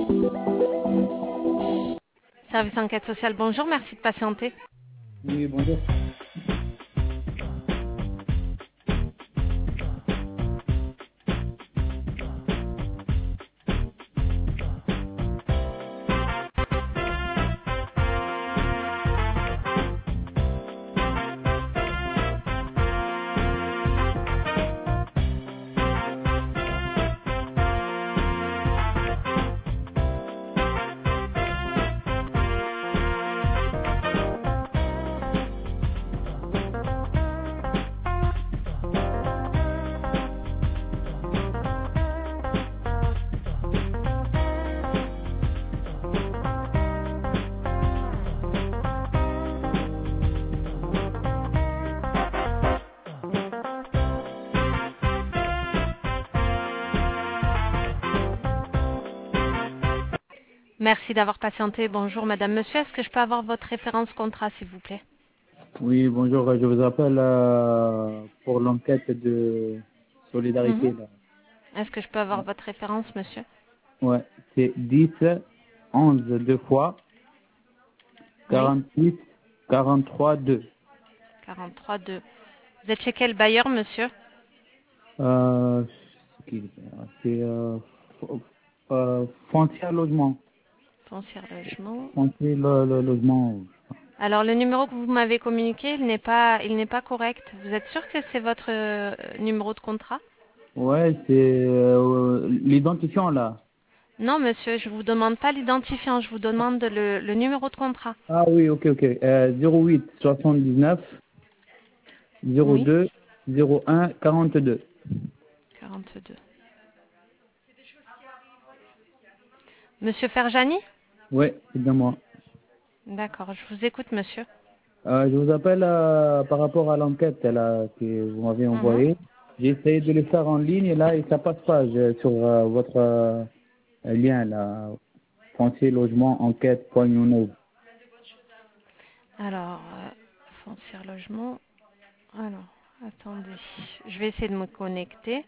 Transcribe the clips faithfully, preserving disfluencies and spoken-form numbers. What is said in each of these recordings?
Service enquête sociale, bonjour, merci de patienter. Oui, bonjour. Merci d'avoir patienté. Bonjour, madame, monsieur. Est-ce que je peux avoir votre référence contrat, s'il vous plaît? Oui, bonjour. Je vous appelle euh, pour l'enquête de Mhm. solidarité. Là. Est-ce que je peux avoir votre référence, monsieur? Ouais, c'est dix, onze deux fois, Oui, quarante-huit, quarante-trois, deux. quarante-trois deux. Vous êtes chez quel bailleur, monsieur? Euh, c'est qui, c'est euh, f- euh, foncier logement. Foncière logement. Foncier lo- lo- logement. Alors, le numéro que vous m'avez communiqué, il n'est pas, il n'est pas correct. Vous êtes sûr que c'est votre euh, numéro de contrat? Ouais, c'est euh, l'identifiant là. Non, monsieur, je vous demande pas l'identifiant, je vous demande le, le numéro de contrat. Ah oui, ok, ok. Euh, zéro huit soixante-dix-neuf zéro Oui, deux zéro un quarante-deux. quarante-deux. Monsieur Ferjani? Ouais, c'est bien moi. D'accord, je vous écoute, monsieur. Euh, je vous appelle euh, par rapport à l'enquête là, que vous m'avez Mhm. envoyée. J'ai essayé de le faire en ligne et là, et ça passe pas je- sur euh, votre euh, lien là, foncier logement enquête point youno. Alors, euh, foncière logement. Alors, attendez. Je vais essayer de me connecter.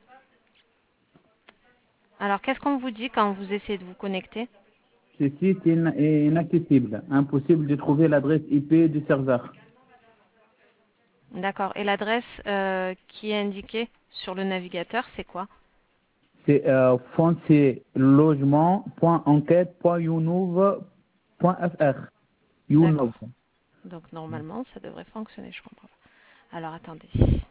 Alors, qu'est-ce qu'on vous dit quand vous essayez de vous connecter? Ce site est in- est inaccessible, impossible de trouver l'adresse I P du serveur. D'accord. Et l'adresse euh, qui est indiquée sur le navigateur, c'est quoi? C'est euh, foncier logement point enquête point youno point f r. Youno. D'accord. Donc, normalement, ça devrait fonctionner, je comprends pas. Alors, attendez.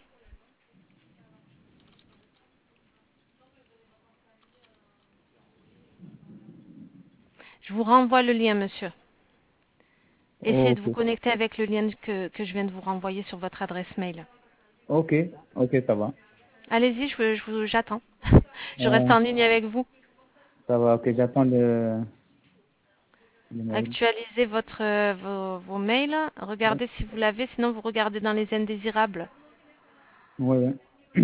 Je vous renvoie le lien, monsieur. Essayez de Ok, vous connecter avec le lien que, que je viens de vous renvoyer sur votre adresse mail. ok, ok, ça va. Allez-y, je, je vous- j'attends. Je reste Euh, en ligne avec vous. ça va, ok, j'attends le, le mail. Actualisez votre, euh, vos, vos mails. Ouais, Regardez si vous l'avez, sinon vous regardez dans les indésirables. ouais. ouais.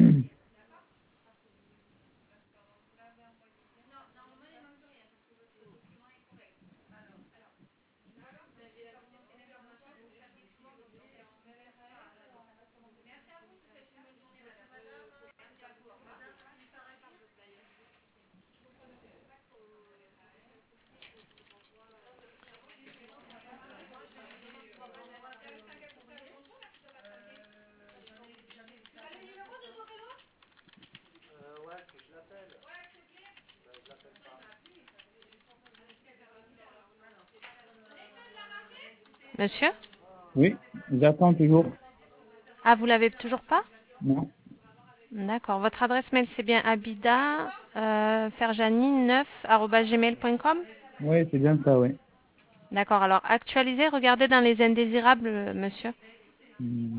Monsieur? Oui, j'attends toujours. Ah, vous l'avez toujours pas? Non. D'accord. Votre adresse mail, c'est bien abida euh, ferjani neuf arobase gmail point com. Oui, c'est bien ça, oui. D'accord. Alors, actualisez, regardez dans les indésirables, euh, monsieur. Hmm.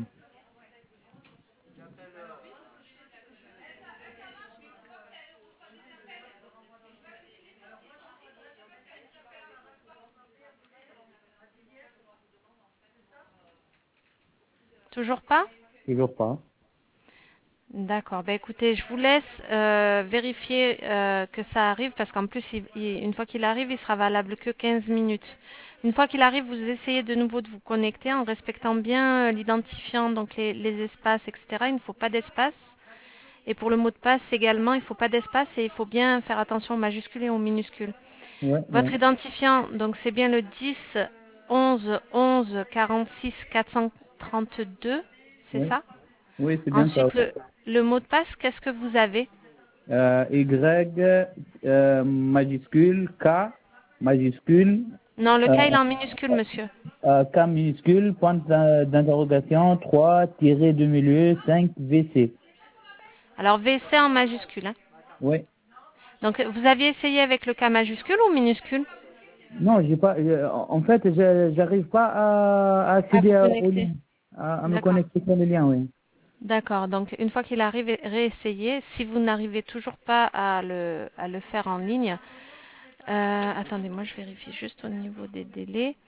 Toujours pas? Toujours pas. D'accord. Ben, écoutez, je vous laisse euh, vérifier euh, que ça arrive parce qu'en plus, il- il- une fois qu'il arrive, il sera valable que quinze minutes. Une fois qu'il arrive, vous essayez de nouveau de vous connecter en respectant bien euh, l'identifiant, donc les, les espaces, et cetera. Il ne faut pas d'espace. Et pour le mot de passe également, il ne faut pas d'espace et il faut bien faire attention aux majuscules et aux minuscules. Ouais, Votre ouais. identifiant, donc c'est bien le dix onze onze quarante-six quatre cent trente-deux, c'est Oui, ça? oui, c'est bien ça. Ensuite, le, le mot de passe, qu'est-ce que vous avez? Euh, Y euh, majuscule, K majuscule, Non, le euh, K, il est en minuscule, monsieur. euh, K minuscule, point d'in- d'interrogation, trois tiré du milieu, cinq V C. Alors, V C en majuscule, hein. Oui. Donc, vous aviez essayé avec le K majuscule ou minuscule? Non, j'ai pas. je- en fait, je j'arrive pas à, à À accéder vous à, au connecter. lien, à, à me D'accord. connecter sur le lien, oui. D'accord. Donc, une fois qu'il arrive, réessayez. Si vous n'arrivez toujours pas à le, à le faire en ligne, euh, attendez, moi, je vérifie juste au niveau des délais.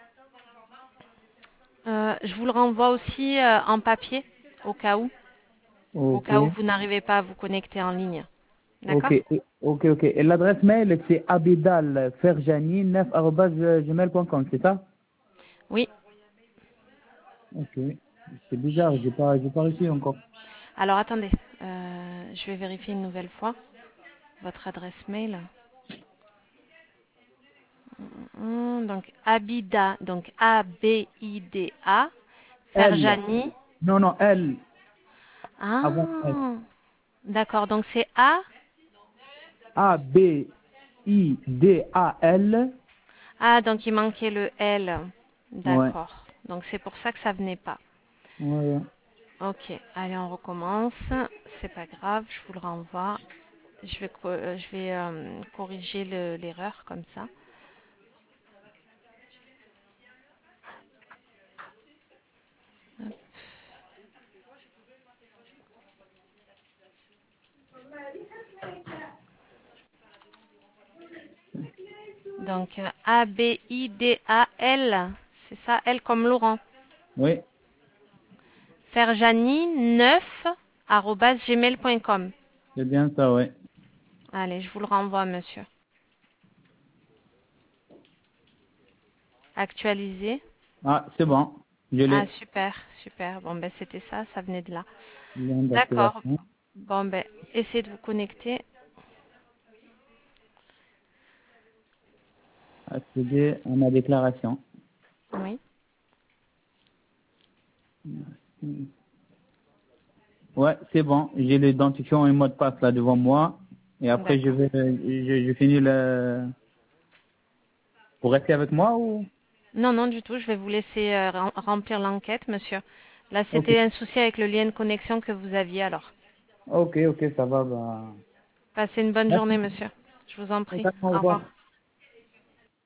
Euh, je vous le renvoie aussi euh, en papier, au cas où, au Ok, cas où vous n'arrivez pas à vous connecter en ligne. ok, D'accord? et- ok, ok. Et l'adresse mail, c'est abidalferjani neuf arobase gmail point com, c'est ça? Oui. Ok. C'est bizarre, j'ai pas, j'ai pas reçu encore. Alors, attendez. Euh, je vais vérifier une nouvelle fois votre adresse mail. Hum, donc, Abida, donc A B I D A, L. Ferjani. Non, non, L avant S. Ah, d'accord. Donc, c'est A. A B I D A L. Ah, donc il manquait le L. Ouais. D'accord. Donc, c'est pour ça que ça venait pas. Ouais, ouais. Ok, allez, on recommence. C'est pas grave, je vous le renvoie. Je vais, co- euh, je vais euh, corriger le- l'erreur comme ça. Donc, euh, A B I D A L, c'est ça, L comme Laurent. Oui, Ferjani neuf arobase gmail point com. c'est bien ça, ouais. Allez, je vous le renvoie, monsieur. Actualisé. Ah, c'est bon. Je Ah, l'ai. super, super. Bon, ben, c'était ça, ça venait de là. Lien D'accord. d'activation. Bon, ben, essayez de vous connecter. Accéder à ma déclaration. Oui. Ouais, c'est bon. J'ai l'identifiant et le mot de passe là devant moi. Et après, je D'accord. vais, je, je finis le, pour rester avec moi ou? Non, non, du tout. Je vais vous laisser euh, rem- remplir l'enquête, monsieur. Là, Ok. c'était un souci avec le lien de connexion que vous aviez alors. Ok, ok, ça va, bah. Passez une bonne journée, Merci. monsieur. Je vous en prie. Au Au revoir. revoir.